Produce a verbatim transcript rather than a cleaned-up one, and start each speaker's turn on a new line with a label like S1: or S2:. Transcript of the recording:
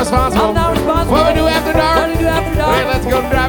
S1: responsible.
S2: I'm not responsible.
S1: What we do after dark?
S2: What we do after dark?
S1: Hey, let's go drive.